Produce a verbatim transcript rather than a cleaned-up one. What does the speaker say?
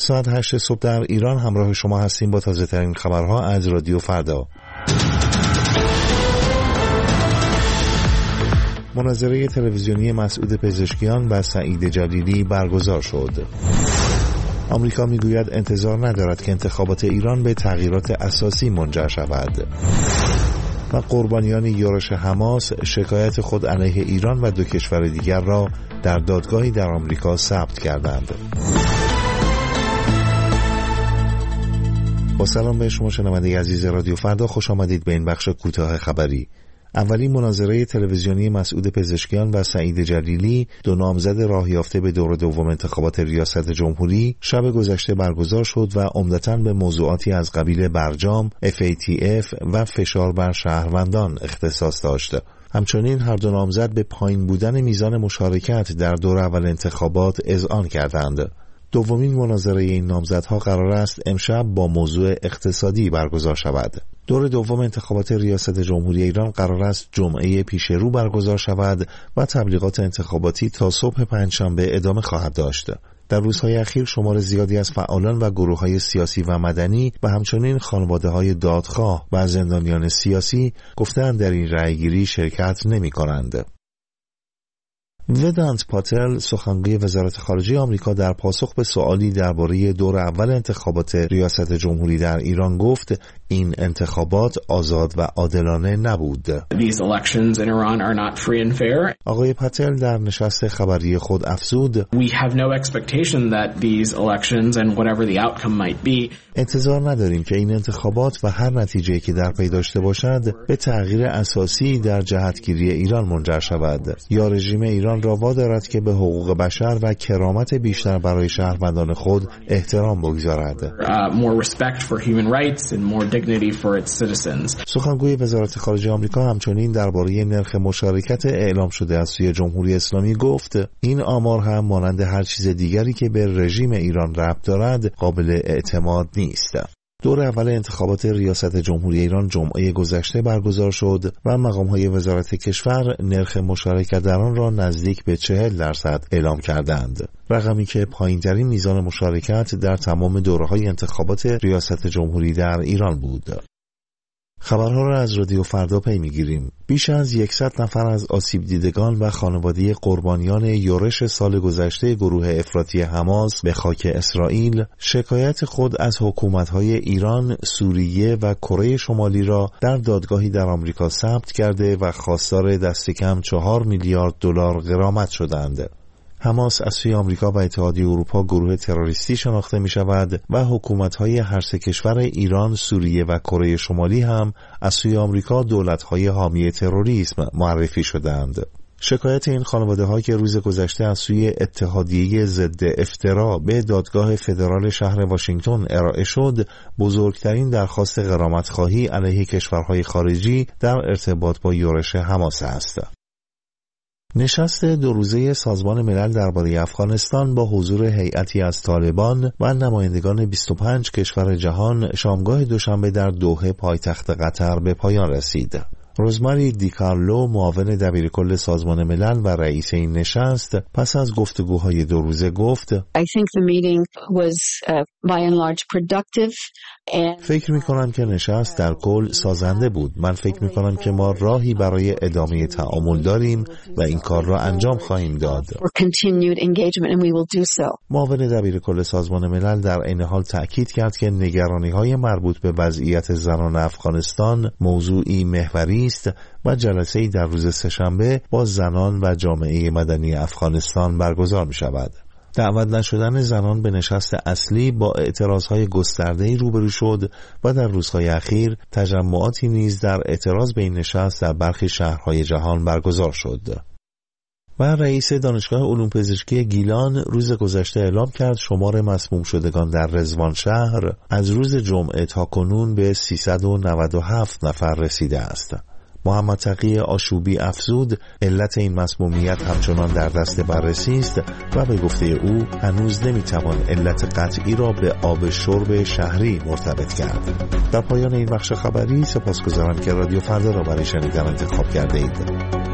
ساعت هشت صبح در ایران همراه شما هستیم با تازه ترین خبرها از رادیو فردا. مناظره تلویزیونی مسعود پزشکیان و سعید جلیلی برگزار شد. آمریکا میگوید انتظار ندارد که انتخابات ایران به تغییرات اساسی منجر شود. و قربانیان یورش حماس شکایت خود علیه ایران و دو کشور دیگر را در دادگاهی در آمریکا ثبت کردند. با سلام به شما شنونده عزیز رادیو فردا، خوش آمدید به این بخش کوتاه خبری. اولین مناظره تلویزیونی مسعود پزشکیان و سعید جلیلی، دو نامزد راه یافته به دور دوم انتخابات ریاست جمهوری، شب گذشته برگزار شد و عمدتاً به موضوعاتی از قبیل برجام، اف ای تی اف و فشار بر شهروندان اختصاص داشت. همچنین هر دو نامزد به پایین بودن میزان مشارکت در دور اول انتخابات اذعان کردند. دومین مناظره این نامزدها قرار است امشب با موضوع اقتصادی برگزار شود. دور دوم انتخابات ریاست جمهوری ایران قرار است جمعه پیش رو برگزار شود و تبلیغات انتخاباتی تا صبح پنجشنبه ادامه خواهد داشت. در روزهای اخیر شمار زیادی از فعالان و گروه‌های سیاسی و مدنی و همچنین خانواده‌های دادخواه و زندانیان سیاسی گفتند در این رأیگیری شرکت نمی‌کنند. ودانت پاتل، سخنگوی وزارت خارجه آمریکا، در پاسخ به سوالی درباره دور اول انتخابات ریاست جمهوری در ایران گفت این انتخابات آزاد و عادلانه نبود. These elections in Iran are not free and fair. آقای پاتل در نشست خبری خود افزود We have no expectation that these elections and whatever the outcome might be انتظار نداریم که این انتخابات و هر نتیجه‌ای که در پی داشته باشد به تغییر اساسی در جهتگیری ایران منجر شود یا رژیم ایران را وادارد که به حقوق بشر و کرامت بیشتر برای شهروندان خود احترام بگذارد. uh, more respect for human rights and more dignity for its citizens. سخنگوی وزارت خارجه آمریکا همچنین درباره نرخ مشارکت اعلام شده از سوی جمهوری اسلامی گفت این آمار هم مانند هر چیز دیگری که به رژیم ایران ربط دارد قابل اعتماد نیست. دور اول انتخابات ریاست جمهوری ایران جمعه گذشته برگزار شد و مقام‌های وزارت کشور نرخ مشارکت در آن را نزدیک به چهل درصد اعلام کردند، رقمی که پایین‌ترین میزان مشارکت در تمام دوره‌های انتخابات ریاست جمهوری در ایران بود. خبرها را از رادیو فردا پی می‌گیریم. بیش از صد نفر از آسیب دیدگان و خانواده قربانیان یورش سال گذشته گروه افراطی حماس به خاک اسرائیل شکایت خود از حکومت‌های ایران، سوریه و کره شمالی را در دادگاهی در آمریکا ثبت کرده و خواستار دست کم چهار میلیارد دلار غرامت شدند. حماس از سوی آمریکا و اتحادیه اروپا گروه تروریستی شناخته می شود و حکومت‌های هر سه کشور ایران، سوریه و کره شمالی هم از سوی آمریکا دولت‌های حامی تروریسم معرفی شدند. شکایت این خانواده‌ها که روز گذشته از سوی اتحادیه ضد افترا به دادگاه فدرال شهر واشنگتن ارائه شد، بزرگترین درخواست غرامت‌خواهی علیه کشورهای خارجی در ارتباط با یورش حماس است. نشست دو روزه سازمان ملل درباره افغانستان با حضور هیئتی از طالبان و نمایندگان بیست و پنج کشور جهان شامگاه دوشنبه در دوحه پایتخت قطر به پایان رسید. روزماری دیکارلو، معاون دبیرکل سازمان ملل و رئیس این نشست، پس از گفتگوهای دو روزه گفت I think the meeting was uh, by and large productive and فکر می کنم که نشست در کل سازنده بود. من فکر می کنم که ما راهی برای ادامه تعامل داریم و این کار را انجام خواهیم داد. for continued engagement and we will do so. معاون دبیرکل سازمان ملل در عین حال تأکید کرد که نگرانی‌های مربوط به وضعیت زنان افغانستان موضوعی محوری است و جلسه‌ای در روز سه‌شنبه با زنان و جامعه مدنی افغانستان برگزار می‌شود. دعوت نشدن زنان به نشست اصلی با اعتراضهای گسترده‌ای روبرو شد و در روزهای اخیر تجمعاتی نیز در اعتراض به این نشست در برخی شهرهای جهان برگزار شد. و رئیس دانشگاه علوم پزشکی گیلان روز گذشته اعلام کرد شمار مسموم شدگان در رضوان شهر از روز جمعه تا کنون به سیصد و نود و هفت نفر رسیده است. محمد تقی آشوبی افزود علت این مسمومیت همچنان در دست بررسی است و به گفته او هنوز نمیتوان علت قطعی را به آب شرب شهری مرتبط کرد. در پایان این بخش خبری سپاسگزارم که رادیو فردا را برای شنیدن انتخاب کرده اید.